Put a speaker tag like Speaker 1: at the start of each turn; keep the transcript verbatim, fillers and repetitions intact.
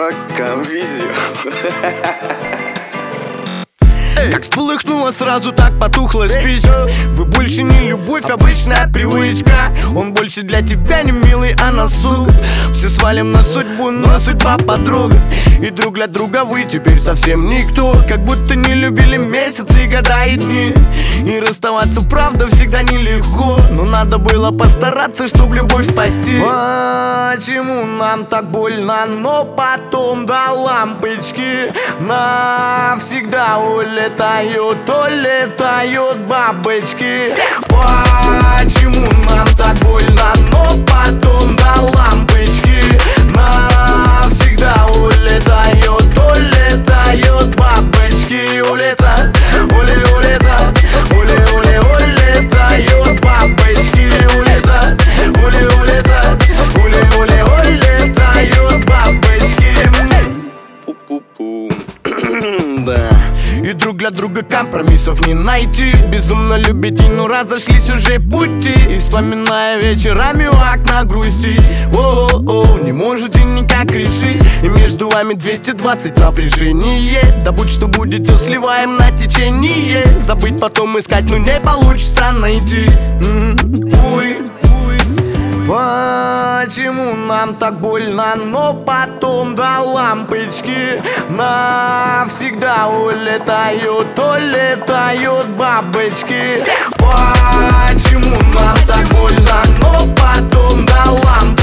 Speaker 1: Рок-ко-визию.
Speaker 2: Как вспыхнуло, сразу так потухла спичка. Вы больше не любовь, обычная привычка. Он больше для тебя не милый, а на сука. Все свалим на судьбу, но судьба подруга. И друг для друга вы теперь совсем никто. Как будто не любили месяцы, года и дни. И расставаться, правда, всегда нелегко. Но надо было постараться, чтоб любовь спасти. Почему нам так больно, но потом до лампочки навсегда улетают, улетают бабочки. Почему нам так больно, но потом до лампочки навсегда улетают, улетают бабочки. Улетают, ули, улетают, ули, ули, улетают бабочки. Улетают, ули, улетают, ули, ули, улетают бабочки.
Speaker 1: Пу-пу-пу.
Speaker 2: Да. И друг для друга компромиссов не найти. Безумно любите, но разошлись уже пути. И вспоминая вечерами у окна грусти. О-о-о, не можете никак решить. И между вами двести двадцать напряжение. Да будь что будет, все сливаем на течение. Забыть потом искать, но не получится найти. М-м-м, ой. Почему нам так больно, но потом до лампочки навсегда улетают, улетают бабочки. Почему нам так больно, но потом до лампочки